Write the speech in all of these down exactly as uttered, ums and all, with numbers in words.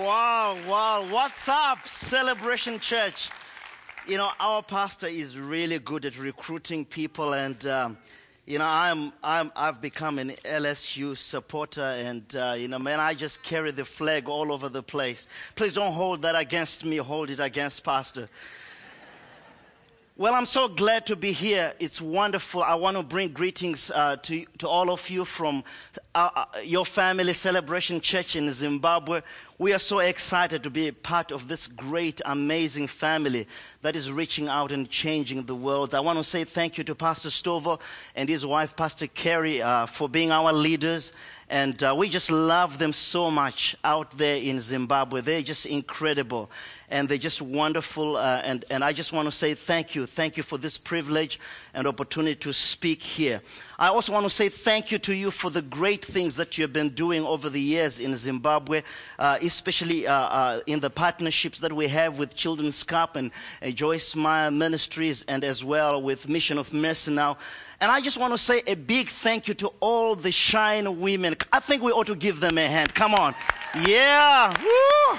wow, wow. What's up, Celebration Church? You know, our pastor is really good at recruiting people, and, um, you know, I'm, I'm, I've become an L S U supporter, and, uh, you know, man, I just carry the flag all over the place. Please don't hold that against me, hold it against Pastor. Well, I'm so glad to be here. It's wonderful. I want to bring greetings uh, to, to all of you from uh, uh, your family, Celebration Church in Zimbabwe. We are so excited to be a part of this great, amazing family that is reaching out and changing the world. I want to say thank you to Pastor Stovall and his wife, Pastor Carrie, uh, for being our leaders. And uh, we just love them so much out there in Zimbabwe. They're just incredible. And they're just wonderful. Uh, and, and I just want to say thank you. Thank you for this privilege and opportunity to speak here. I also want to say thank you to you for the great things that you've been doing over the years in Zimbabwe, uh, especially uh, uh, in the partnerships that we have with Children's Cup and uh, Joyce Meyer Ministries, and as well with Mission of Mercy now. And I just want to say a big thank you to all the Shine women. I think we ought to give them a hand. Come on. Yeah. Woo.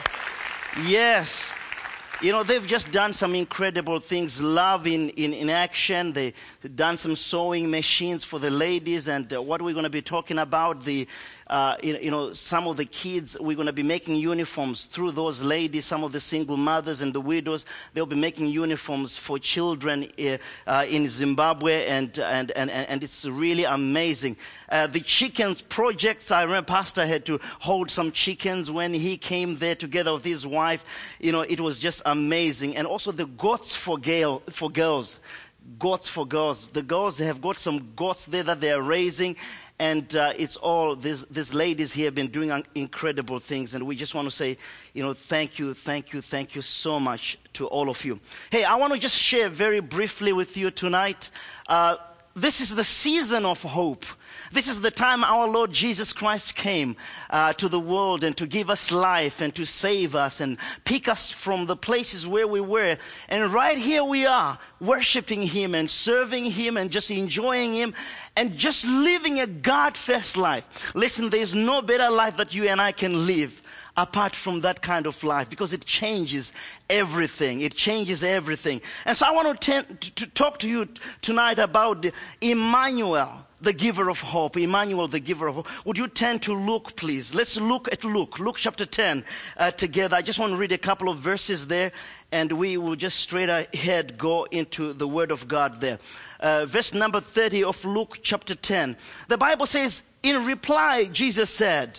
Yes. You know, they've just done some incredible things. Love in, in, in action. They've done some sewing machines for the ladies. And uh, what we're going to be talking about, the uh, you, you know, some of the kids, we're going to be making uniforms through those ladies. Some of the single mothers and the widows, they'll be making uniforms for children uh, uh, in Zimbabwe. And, and, and, and it's really amazing. Uh, the chickens projects, I remember Pastor had to hold some chickens when he came there together with his wife. You know, it was just amazing. And also the goats for, girl, for girls. Goats for girls. The girls, they have got some goats there that they are raising. And uh, it's all, these, these ladies here have been doing un- incredible things. And we just want to say, you know, thank you, thank you, thank you so much to all of you. Hey, I want to just share very briefly with you tonight. Uh, this is the season of hope. This is the time our Lord Jesus Christ came uh, to the world and to give us life and to save us and pick us from the places where we were. And right here we are, worshiping Him and serving Him and just enjoying Him and just living a God-first life. Listen, there's no better life that you and I can live apart from that kind of life, because it changes everything. It changes everything. And so I want to, ten- to talk to you t- tonight about Emmanuel, the giver of hope. Emmanuel, the giver of hope. Would you turn to Luke, please? Let's look at Luke. Luke chapter ten uh, together. I just want to read a couple of verses there, and we will just straight ahead go into the Word of God there. Uh, verse number thirty of Luke chapter ten. The Bible says, in reply, Jesus said,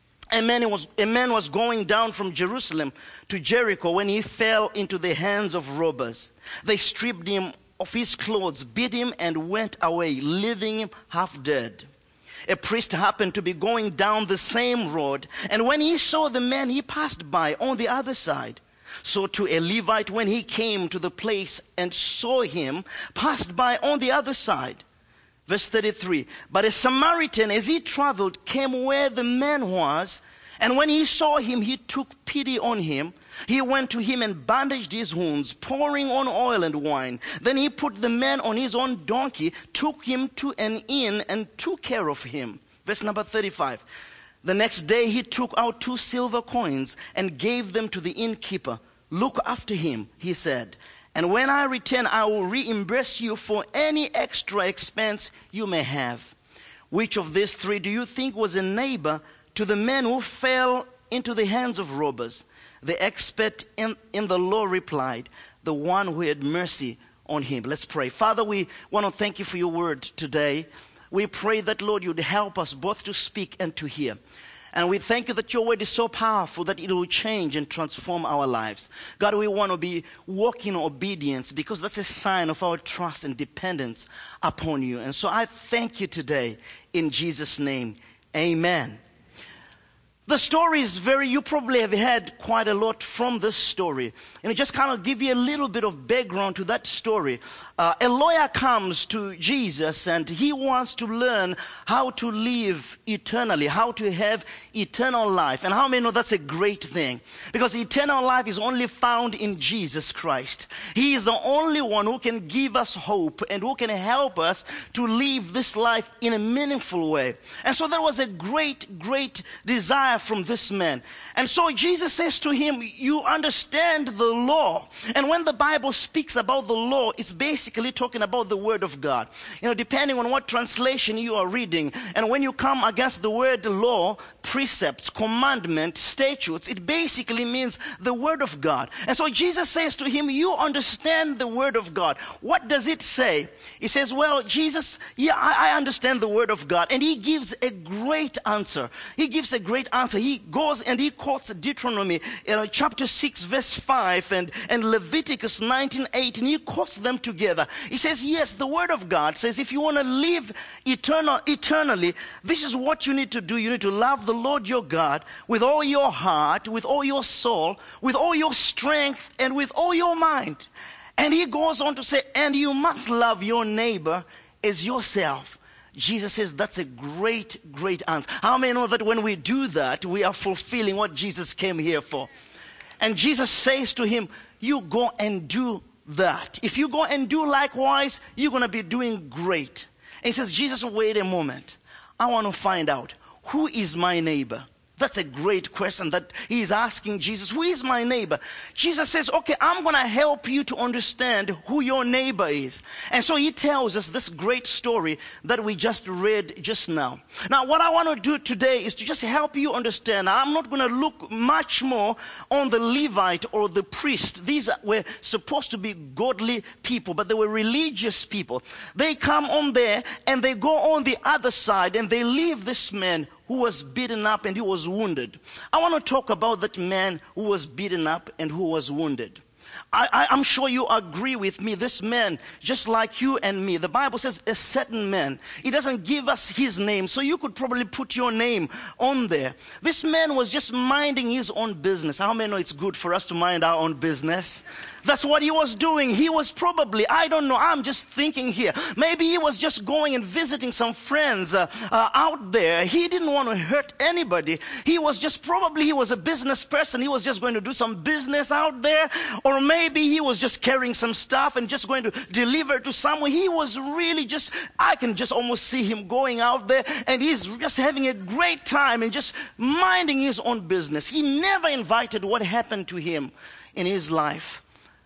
A man, was, a man was going down from Jerusalem to Jericho when he fell into the hands of robbers. They stripped him of his clothes, beat him, and went away, leaving him half dead. A priest happened to be going down the same road, and when he saw the man, he passed by on the other side. So to a Levite, when he came to the place and saw him, passed by on the other side. Verse thirty-three, but a Samaritan, as he traveled, came where the man was, and when he saw him, he took pity on him. He went to him and bandaged his wounds, pouring on oil and wine. Then he put the man on his own donkey, took him to an inn, and took care of him. Verse number thirty-five, the next day he took out two silver coins and gave them to the innkeeper. Look after him, he said, and when I return, I will reimburse you for any extra expense you may have. Which of these three do you think was a neighbor to the man who fell into the hands of robbers? The expert in, in the law replied, the one who had mercy on him. Let's pray. Father, we want to thank you for your word today. We pray that, Lord, you'd help us both to speak and to hear. And we thank you that your word is so powerful that it will change and transform our lives. God, we want to be walking in obedience, because that's a sign of our trust and dependence upon you. And so I thank you today in Jesus' name. Amen. The story is very, you probably have heard quite a lot from this story. And just kind of give you a little bit of background to that story. Uh, a lawyer comes to Jesus and he wants to learn how to live eternally, how to have eternal life. And how many know that's a great thing? Because eternal life is only found in Jesus Christ. He is the only one who can give us hope and who can help us to live this life in a meaningful way. And so there was a great, great desire inquire from this man. And so Jesus says to him, you understand the law. And when the Bible speaks about the law, it's basically talking about the word of God. You know, depending on what translation you are reading, and when you come against the word law, precepts, commandment, statutes, it basically means the word of God. And so Jesus says to him, you understand the word of God. What does it say? He says, well, Jesus, yeah, I, I understand the word of God. And he gives a great answer. He gives a great answer. He goes and he quotes Deuteronomy, you know, chapter six, verse five, and, and Leviticus nineteen, eight, and he quotes them together. He says, yes, the word of God says, if you want to live eternal, eternally, this is what you need to do. You need to love the Lord your God with all your heart, with all your soul, with all your strength, and with all your mind. And he goes on to say, and you must love your neighbor as yourself. Jesus says that's a great, great answer. How many know that when we do that, we are fulfilling what Jesus came here for? And Jesus says to him, you go and do that. If you go and do likewise, you're going to be doing great. And he says, Jesus, wait a moment. I want to find out, who is my neighbor? That's a great question that he's asking Jesus. Who is my neighbor? Jesus says, okay, I'm going to help you to understand who your neighbor is. And so he tells us this great story that we just read just now. Now, what I want to do today is to just help you understand. I'm not going to look much more on the Levite or the priest. These were supposed to be godly people, but they were religious people. They come on there and they go on the other side and they leave this man who was beaten up and he was wounded. I want to talk about that man who was beaten up and who was wounded. I, I, I'm sure you agree with me. This man, just like you and me, the Bible says a certain man. It doesn't give us his name, so you could probably put your name on there. This man was just minding his own business. How many know it's good for us to mind our own business? That's what he was doing. He was probably, I don't know, I'm just thinking here. Maybe he was just going and visiting some friends uh, uh, out there. He didn't want to hurt anybody. He was just, probably he was a business person. He was just going to do some business out there. Or maybe he was just carrying some stuff and just going to deliver to someone. He was really just, I can just almost see him going out there and he's just having a great time and just minding his own business. He never invited what happened to him in his life.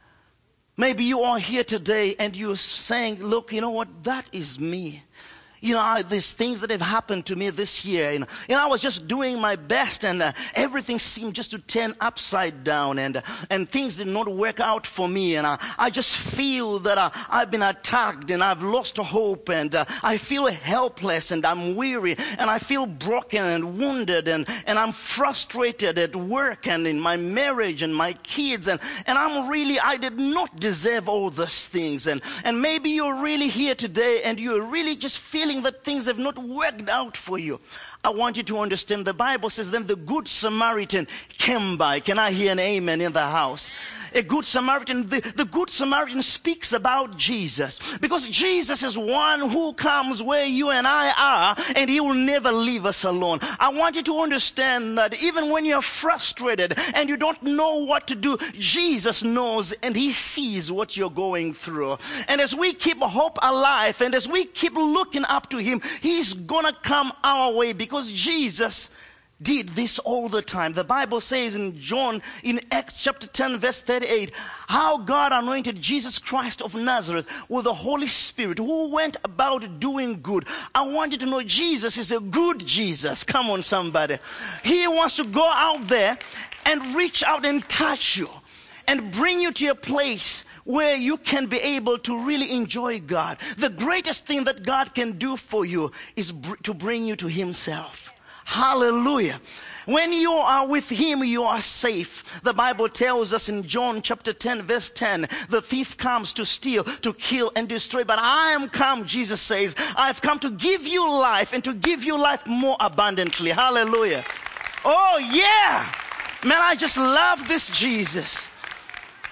Maybe you are here today and you're saying, look, you know what, that is me. You know, I, these things that have happened to me this year, you know, you know I was just doing my best and uh, everything seemed just to turn upside down and uh, and things did not work out for me. And uh, I just feel that uh, I've been attacked and I've lost hope and uh, I feel helpless and I'm weary and I feel broken and wounded and, and I'm frustrated at work and in my marriage and my kids. And, and I'm really, I did not deserve all those things. And, and maybe you're really here today and you're really just feeling that things have not worked out for you. I want you to understand the Bible says then the good Samaritan came by. Can I hear an amen in the house? A good Samaritan, the, the good Samaritan speaks about Jesus because Jesus is one who comes where you and I are and he will never leave us alone. I want you to understand that even when you're frustrated and you don't know what to do, Jesus knows and he sees what you're going through. And as we keep hope alive and as we keep looking up to him, he's gonna come our way because Jesus did this all the time. The Bible says in John, in Acts chapter ten, verse thirty-eight, how God anointed Jesus Christ of Nazareth with the Holy Spirit who went about doing good. I want you to know Jesus is a good Jesus. Come on, somebody. He wants to go out there and reach out and touch you and bring you to a place where you can be able to really enjoy God. The greatest thing that God can do for you is br- to bring you to himself. Hallelujah. When you are with him, you are safe. The Bible tells us in John chapter ten, verse ten, the thief comes to steal, to kill, and destroy. But I am come, Jesus says, I've come to give you life and to give you life more abundantly. Hallelujah. Oh, yeah. Man, I just love this Jesus.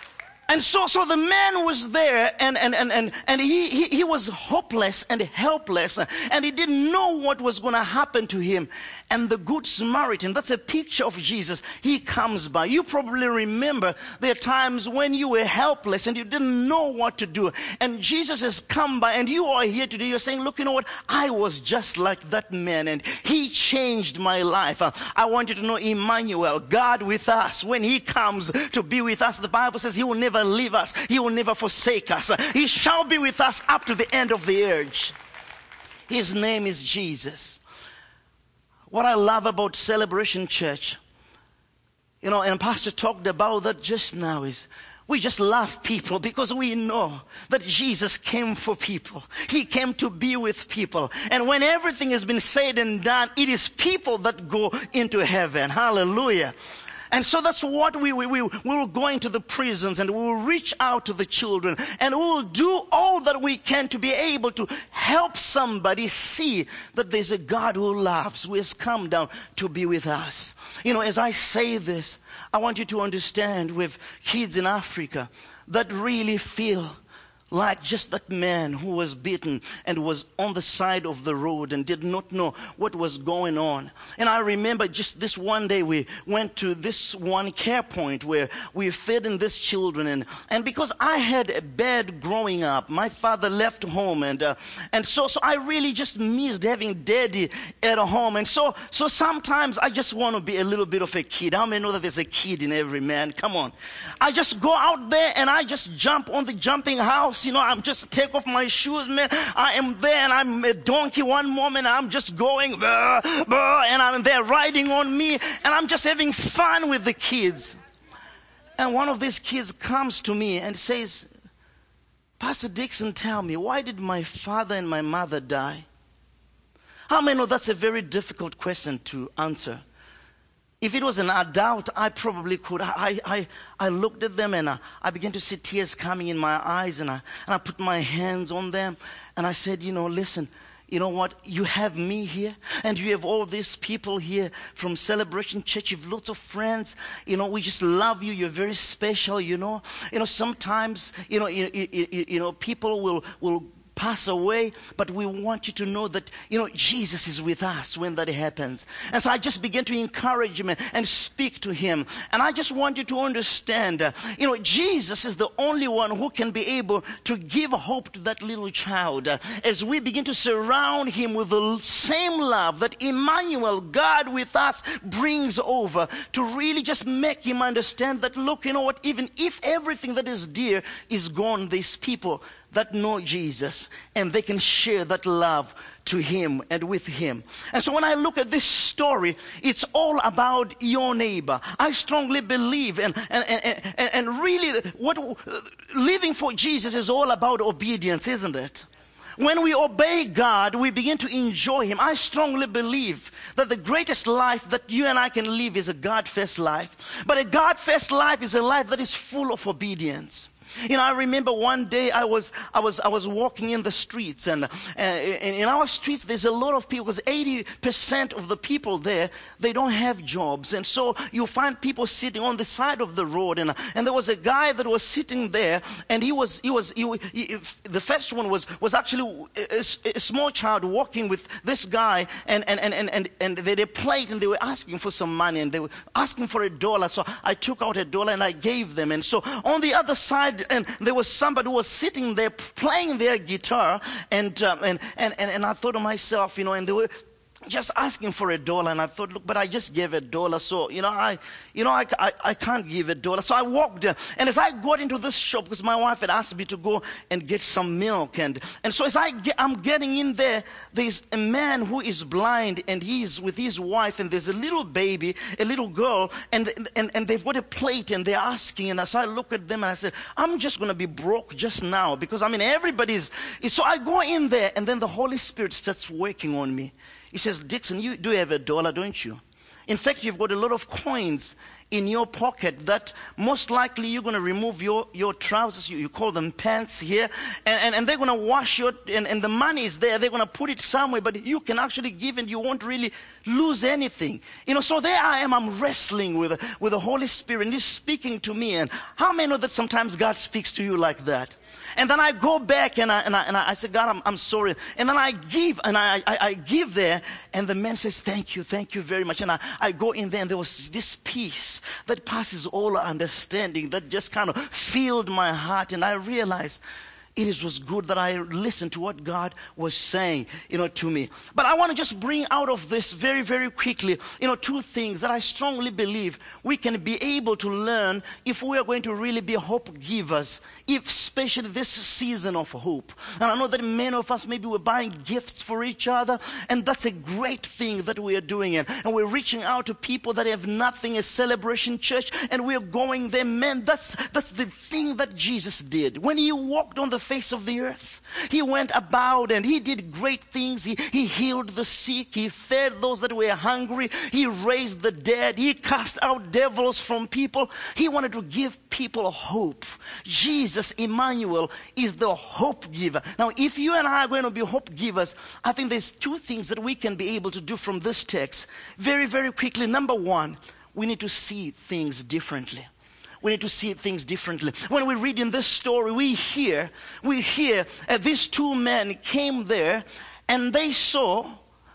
And so, so the man was there, and, and, and, and, and he, he, he was hopeless and helpless, and he didn't know what was going to happen to him. And the Good Samaritan, that's a picture of Jesus, he comes by. You probably remember there are times when you were helpless and you didn't know what to do. And Jesus has come by, and you are here today, you're saying, look, you know what? I was just like that man, and he changed my life. Uh, I want you to know Emmanuel, God with us. When he comes to be with us, the Bible says he will never leave us. He will never forsake us. He shall be with us up to the end of the age. His name is Jesus. What I love about Celebration Church, you know, and Pastor talked about that just now, is we just love people because we know that Jesus came for people. He came to be with people. And when everything has been said and done, it is people that go into heaven. Hallelujah. And so that's what we, we, we, we will go into the prisons, and we will reach out to the children, and we will do all that we can to be able to help somebody see that there's a God who loves, who has come down to be with us. You know, as I say this, I want you to understand, with kids in Africa that really feel like just that man who was beaten and was on the side of the road and did not know what was going on. And I remember just this one day we went to this one care point where we fed in these children. And, and because I had a bad growing up, my father left home. And uh, and so, so I really just missed having daddy at home. And so, so sometimes I just want to be a little bit of a kid. How many know that there's a kid in every man? Come on. I just go out there and I just jump on the jumping house. You know, I'm just take off my shoes, man. I am there and I'm a donkey one moment. I'm just going, bah, bah, and I'm there riding on me. And I'm just having fun with the kids. And one of these kids comes to me and says, Pastor Dixon, tell me, why did my father and my mother die? How many know that's a very difficult question to answer? If it was an adult, I probably could. I, I, I looked at them and I, I began to see tears coming in my eyes, and I, and I put my hands on them and I said, you know, listen, you know what? You have me here, and you have all these people here from Celebration Church. You have lots of friends. You know, we just love you. You're very special, you know. You know, sometimes, you know, you, you, you know, people will, will pass away, but we want you to know that, you know, Jesus is with us when that happens. And so I just began to encourage him and, and speak to him. And I just want you to understand, uh, you know, Jesus is the only one who can be able to give hope to that little child. Uh, as we begin to surround him with the same love that Emmanuel, God with us, brings over, to really just make him understand that, look, you know what, even if everything that is dear is gone, these people that know Jesus, and they can share that love to him and with him. And so when I look at this story, it's all about your neighbor. I strongly believe, and and and, and, and really what living for Jesus is all about obedience, isn't it? When we obey God, we begin to enjoy him. I strongly believe that the greatest life that you and I can live is a God-first life. But a God-first life is a life that is full of obedience. You know, I remember one day I was I was I was walking in the streets, and, uh, and in our streets there's a lot of people, because eighty percent of the people there, they don't have jobs, and so you find people sitting on the side of the road, and and there was a guy that was sitting there, and he was he was he, he, the first one was was actually a, a small child walking with this guy, and and and and and, and they, they played, and they were asking for some money, and they were asking for a dollar. So I took out a dollar and I gave them, and so on the other side, and there was somebody who was sitting there playing their guitar, and, um, and, and, and, and I thought to myself, you know, and they were just asking for a dollar, and I thought, look, but I just gave a dollar, so, you know, I, you know, I, I, I can't give a dollar. So I walked there, and as I got into this shop, because my wife had asked me to go and get some milk, and, and so as I get, I'm getting in there, there's a man who is blind, and he's with his wife, and there's a little baby, a little girl, and, and, and they've got a plate, and they're asking, and so I look at them, and I said, I'm just going to be broke just now, because, I mean, everybody's, so I go in there, and then the Holy Spirit starts working on me. He says, Dixon, you do have a dollar, don't you? In fact, you've got a lot of coins in your pocket that most likely you're going to remove your, your trousers, you, you call them pants here, and, and, and they're going to wash your, and, and the money is there, they're going to put it somewhere, but you can actually give and you won't really lose anything. You know, so there I am, I'm wrestling with, with the Holy Spirit, and He's speaking to me. And how many know that sometimes God speaks to you like that? And then I go back and I, and I, and I, I say, God, I'm, I'm sorry. And then I give, and I, I, I give there, and the man says, thank you, thank you very much. And I, I go in there, and there was this peace that passes all understanding that just kind of filled my heart. And I realized it is, was good that I listened to what God was saying, you know, to me. But I want to just bring out of this very, very quickly, you know, two things that I strongly believe we can be able to learn if we are going to really be hope givers, if especially this season of hope. And I know that many of us, maybe we're buying gifts for each other, and that's a great thing that we are doing. And, and we're reaching out to people that have nothing, a Celebration Church, and we're going there. Man, that's, that's the thing that Jesus did. When He walked on the face of the earth, He went about and He did great things. He, he healed the sick. He fed those that were hungry. He raised the dead. He cast out devils from people. He wanted to give people hope. Jesus, Emmanuel, is the hope giver. Now, if you and I are going to be hope givers, I think there's two things that we can be able to do from this text very, very quickly. Number one, we need to see things differently. We need to see things differently. When we read in this story, we hear, we hear uh, these two men came there and they saw,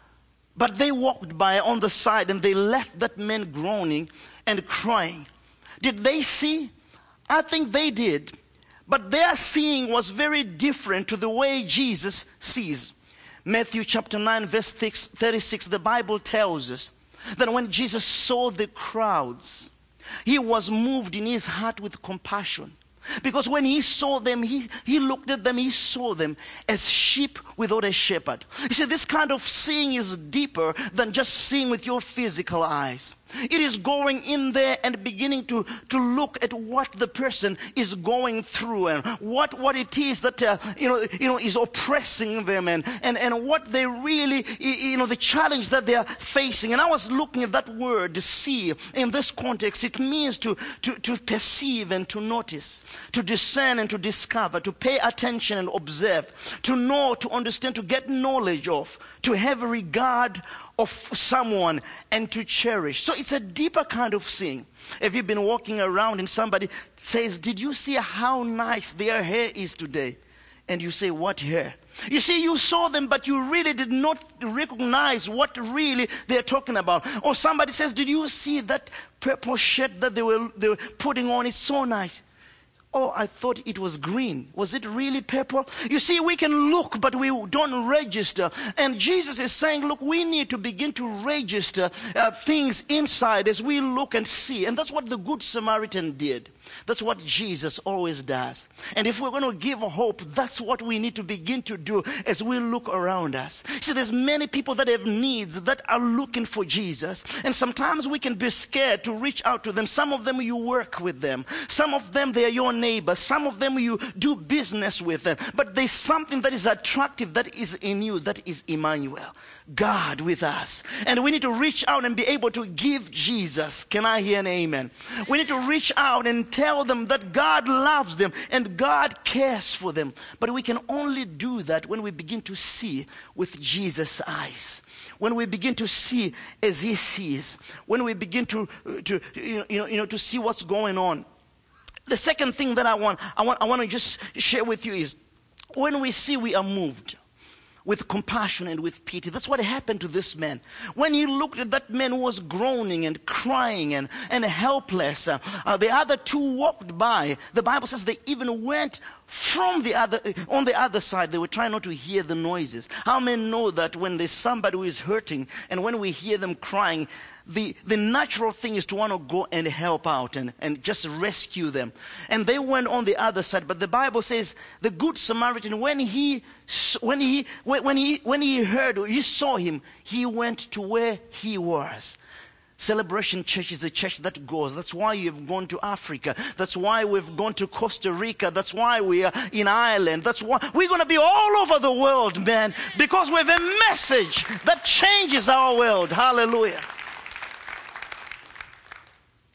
but they walked by on the side and they left that man groaning and crying. Did they see? I think they did. But their seeing was very different to the way Jesus sees. Matthew chapter nine, verse thirty-six, the Bible tells us that when Jesus saw the crowds, He was moved in His heart with compassion. Because when He saw them, he, he looked at them, He saw them as sheep without a shepherd. You see, this kind of seeing is deeper than just seeing with your physical eyes. It is going in there and beginning to, to look at what the person is going through and what, what it is that uh, you know you know is oppressing them and, and, and what they really, you know, the challenge that they are facing. And I was looking at that word, see, in this context. It means to, to, to perceive and to notice, to discern and to discover, to pay attention and observe, to know, to understand, to get knowledge of, to have regard of someone and to cherish. So it's a deeper kind of seeing. If you've been walking around and somebody says, did you see how nice their hair is today? And you say, what hair? You see, you saw them, but you really did not recognize what really they're talking about. Or somebody says, did you see that purple shirt that they were, they were putting on? It's so nice. Oh, I thought it was green. Was it really purple? You see, we can look, but we don't register. And Jesus is saying, look, we need to begin to register uh, things inside as we look and see. And that's what the Good Samaritan did. That's what Jesus always does. And if we're going to give hope, that's what we need to begin to do as we look around us. See, there's many people that have needs that are looking for Jesus. And sometimes we can be scared to reach out to them. Some of them you work with them. Some of them they are your neighbors. Some of them you do business with them. But there's something that is attractive that is in you, that is Emmanuel, God with us. And we need to reach out and be able to give Jesus. Can I hear an amen? We need to reach out and tell them that God loves them and God cares for them. But we can only do that when we begin to see with Jesus' eyes. When we begin to see as He sees. When we begin to, to you know, you know, to see what's going on. The second thing that I want, I want, I want to just share with you is when we see, we are moved with compassion and with pity. That's what happened to this man. When he looked at that man who was groaning and crying and, and helpless, uh, uh, the other two walked by. The Bible says they even went from the other, on the other side. They were trying not to hear the noises. How many know that when there's somebody who is hurting and when we hear them crying, the, the natural thing is to want to go and help out and, and just rescue them. And they went on the other side. But the Bible says the Good Samaritan, when he, when he, when he, when he heard or he saw him, he went to where he was. Celebration Church is a church that goes. That's why you've gone to Africa. That's why we've gone to Costa Rica. That's why we are in Ireland. That's why we're going to be all over the world, man, because we have a message that changes our world. Hallelujah.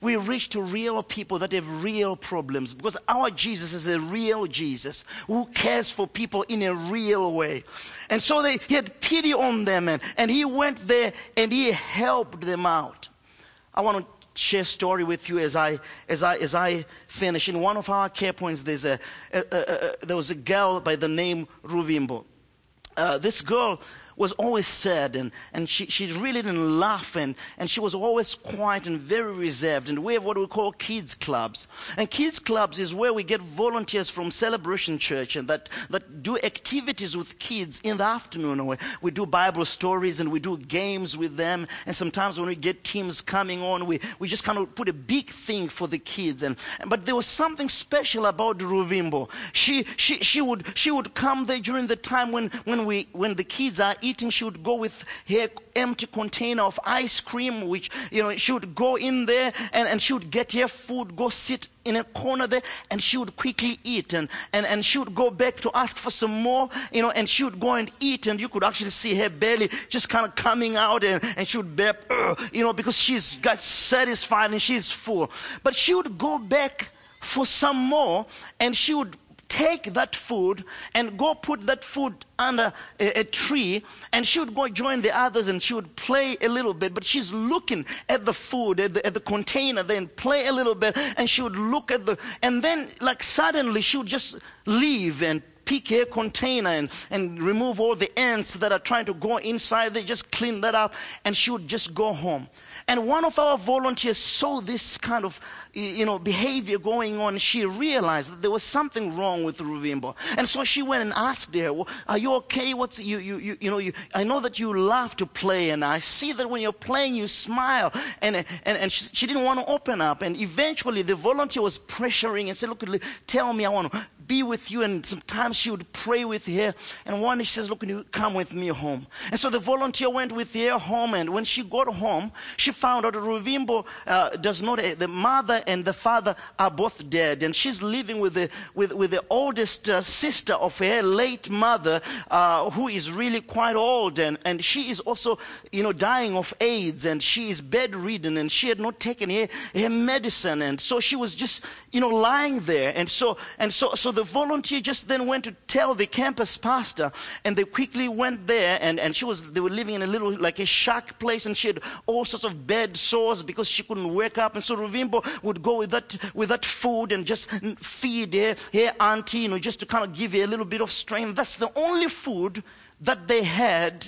we reach to real people that have real problems, because our Jesus is a real Jesus who cares for people in a real way. And so they, he had pity on them, and, and he went there and he helped them out. I want to share a story with you as I as I as I finish. In one of our care points, there's a, a, a, a there was a girl by the name Ruvimbo. Uh, this girl was always sad, and, and she, she really didn't laugh, and, and she was always quiet and very reserved. And we have what we call kids clubs. And kids clubs is where we get volunteers from Celebration Church and that, that do activities with kids in the afternoon. We, we do Bible stories and we do games with them. And sometimes when we get teams coming on, we, we just kind of put a big thing for the kids. And but there was something special about Ruvimbo. She she she would she would come there during the time when, when we when the kids are eating. She would go with her empty container of ice cream, which, you know, she would go in there and, and she would get her food, go sit in a corner there, and she would quickly eat, and, and, and she would go back to ask for some more, you know, and she would go and eat, and you could actually see her belly just kind of coming out, and, and she would burp, you know, because she's got satisfied and she's full. But she would go back for some more, and she would take that food and go put that food under a, a tree, and she would go join the others and she would play a little bit, but she's looking at the food, at the, at the container, then play a little bit, and she would look at the, and then like suddenly she would just leave and pick her container and, and remove all the ants that are trying to go inside. They just clean that up, and she would just go home. And one of our volunteers saw this kind of, you know, behavior going on. She realized that there was something wrong with Ruvimbo. And so she went and asked her, well, are you okay? What's, you, you, you, you know, you, I know that you love to play, and I see that when you're playing, you smile. And, and, and she, she didn't want to open up. And eventually the volunteer was pressuring and said, look, tell me, I want to be with you. And sometimes she would pray with her. And one day she says, look, you come with me home. And so the volunteer went with her home. And when she got home, she found out that Ruvimbo uh, does not, uh, the mother and the father are both dead. And she's living with the, with, with the oldest uh, sister of her late mother, uh, who is really quite old. And, and she is also, you know, dying of AIDS. And she is bedridden. And she had not taken her, her medicine. And so she was just, you know, lying there. And so, and so, so the volunteer just then went to tell the campus pastor, and they quickly went there, and, and she was, they were living in a little, like a shack place, and she had all sorts of bed sores because she couldn't wake up. And so Ruvimbo would go with that, with that food and just feed her, her auntie, you know, just to kind of give her a little bit of strength. That's the only food that they had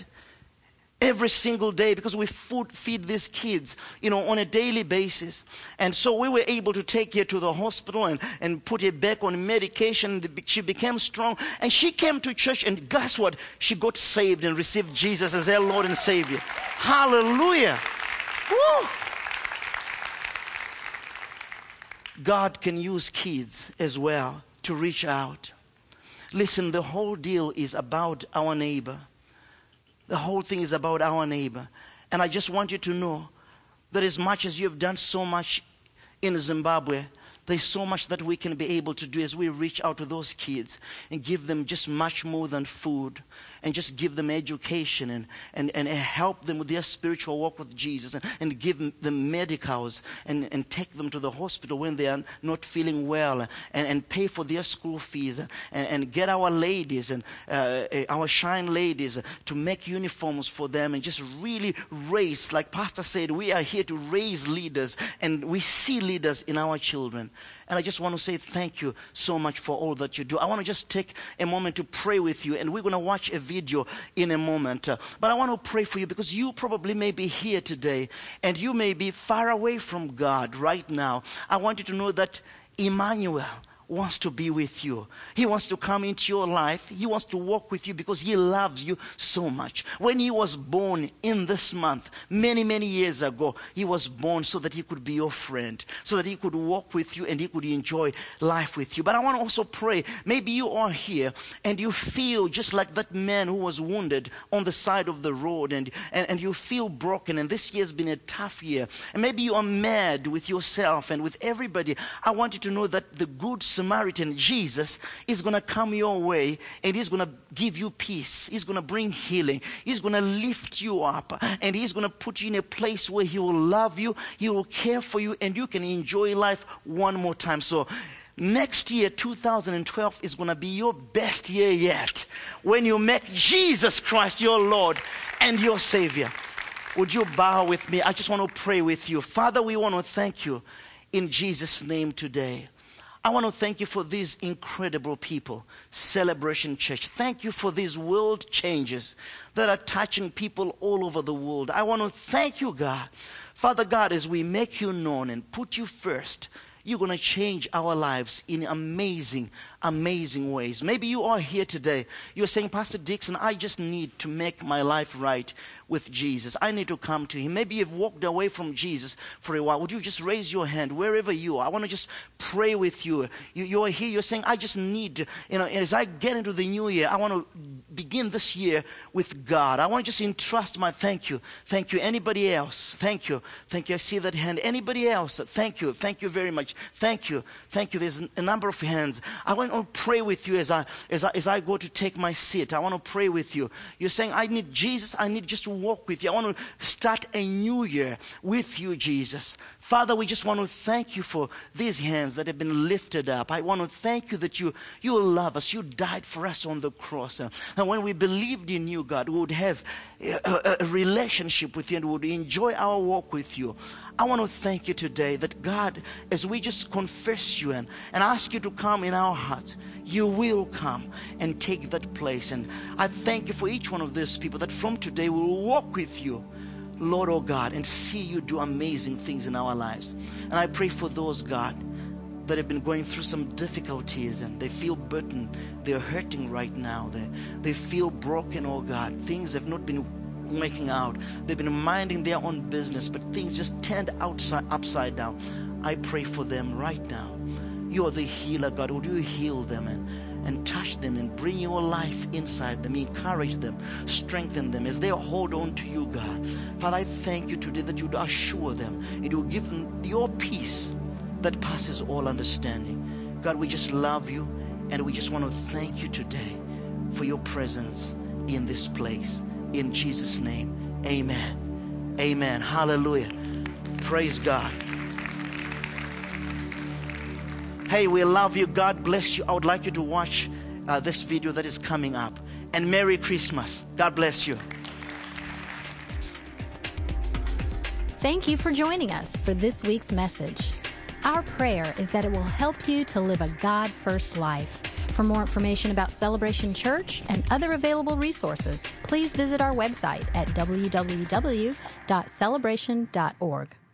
every single day, because we food feed these kids, you know, on a daily basis. And so we were able to take her to the hospital and, and put her back on medication. She became strong, and she came to church, and guess what? She got saved and received Jesus as her Lord and Savior. Hallelujah. Woo. God can use kids as well to reach out. Listen, the whole deal is about our neighbor. The whole thing is about our neighbor. And I just want you to know that as much as you have done so much in Zimbabwe, there's so much that we can be able to do as we reach out to those kids and give them just much more than food, and just give them education and, and, and help them with their spiritual walk with Jesus, and, and give them medicals and, and take them to the hospital when they are not feeling well, and, and pay for their school fees, and, and get our ladies and uh, our Shine ladies to make uniforms for them, and just really raise, like Pastor said, we are here to raise leaders, and we see leaders in our children. And I just want to say thank you so much for all that you do. I want to just take a moment to pray with you, and we're going to watch a video in a moment. Uh, but I want to pray for you, because you probably may be here today, and you may be far away from God right now. I want you to know that Emmanuel wants to be with you. He wants to come into your life. He wants to walk with you because he loves you so much. When he was born in this month, many, many years ago, he was born so that he could be your friend, so that he could walk with you and he could enjoy life with you. But I want to also pray, maybe you are here and you feel just like that man who was wounded on the side of the road, and, and, and you feel broken, and this year's been a tough year. And maybe you are mad with yourself and with everybody. I want you to know that the good Samaritan, Jesus, is going to come your way and he's going to give you peace. He's going to bring healing. He's going to lift you up and he's going to put you in a place where he will love you, he will care for you, and you can enjoy life one more time. So next year, two thousand twelve, is going to be your best year yet when you make Jesus Christ your Lord and your Savior. Would you bow with me? I just want to pray with you. Father, we want to thank you in Jesus' name today. I want to thank you for these incredible people, Celebration Church. Thank you for these world changes that are touching people all over the world. I want to thank you, God. Father God, as we make you known and put you first, you're going to change our lives in amazing, amazing ways. Maybe you are here today. You're saying, Pastor Dixon, I just need to make my life right with Jesus. I need to come to him. Maybe you've walked away from Jesus for a while. Would you just raise your hand wherever you are? I want to just pray with you. you you're here. You're saying, I just need, you know, as I get into the new year, I want to begin this year with God. I want to just entrust my thank you. Thank you. Anybody else? Thank you. Thank you. I see that hand. Anybody else? Thank you. Thank you very much. Thank you. Thank you. There's a number of hands. I want to pray with you as I, as I, as I go to take my seat. I want to pray with you. You're saying, I need Jesus. I need just to walk with you. I want to start a new year with you, Jesus. Father, we just want to thank you for these hands that have been lifted up. I want to thank you that you, you love us. You died for us on the cross. And when we believed in you, God, we would have a, a, a relationship with you and would enjoy our walk with you. I want to thank you today that, God, as we just confess you and, and ask you to come in our hearts, you will come and take that place. And I thank you for each one of these people that from today will walk with you, Lord, oh God, and see you do amazing things in our lives. And I pray for those, God, that have been going through some difficulties and they feel burdened, they're hurting right now, they, they feel broken, oh God. Things have not been working out. They've been minding their own business, but things just turned outside, upside down. I pray for them right now. You are the healer, God. Would you heal them and, and touch them and bring your life inside them, encourage them, strengthen them as they hold on to you, God. Father, I thank you today that you would assure them. It will give them your peace that passes all understanding. God, we just love you and we just want to thank you today for your presence in this place. In Jesus' name, amen. Amen. Hallelujah. Praise God. Hey, we love you. God bless you. I would like you to watch uh, this video that is coming up. And Merry Christmas. God bless you. Thank you for joining us for this week's message. Our prayer is that it will help you to live a God-first life. For more information about Celebration Church and other available resources, please visit our website at w w w dot celebration dot org.